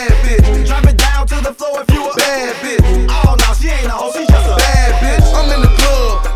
bad bitch. Drop it down to the floor if you a bad bitch. Oh no, she ain't a hoe, she just a bad bitch. I'm in the club,